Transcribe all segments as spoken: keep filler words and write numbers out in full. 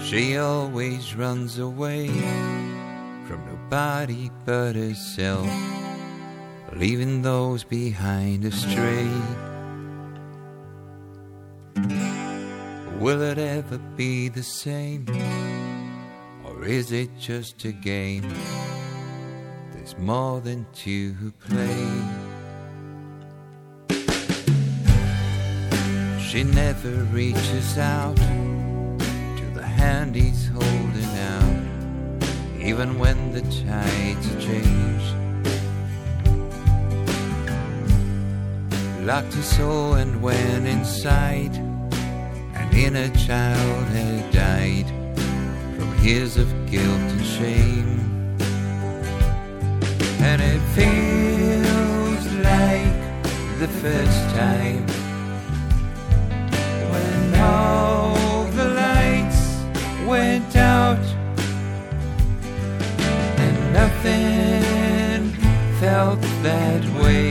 She always runs away from nobody but herself, leaving those behind astray. Will it ever be the same, or is it just a game? There's more than two who play. She never reaches out to the hand he's holding out, even when the tides change. Locked her soul and went inside. An inner child had died from years of guilt and shame. And it feels like the first time when all the lights went out and nothing felt that way.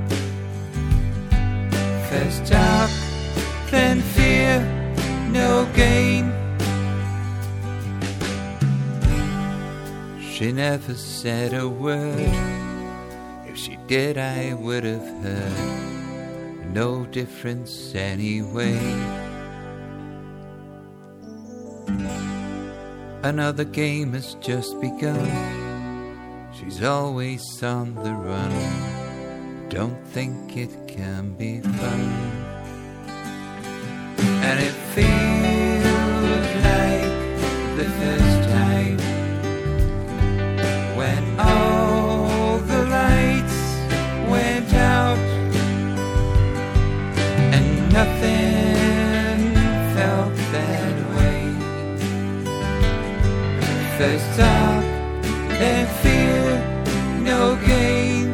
First dark, then fear, no gain. She never said a word. If she did, I would have heard. No difference anyway. Another game has just begun. She's always on the run. Don't think it can be fun. And it feels like the first time when all the lights went out and nothing felt that way. First dark, then fear, no gain.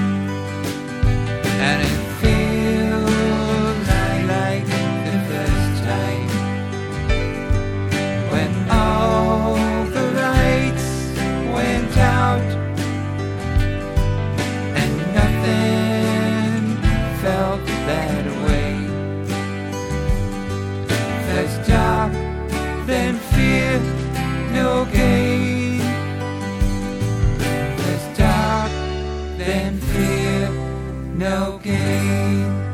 And it feels like the first time when all the lights went out and nothing felt that way. First dark, then fear, no gain. First dark, then fear, no gain.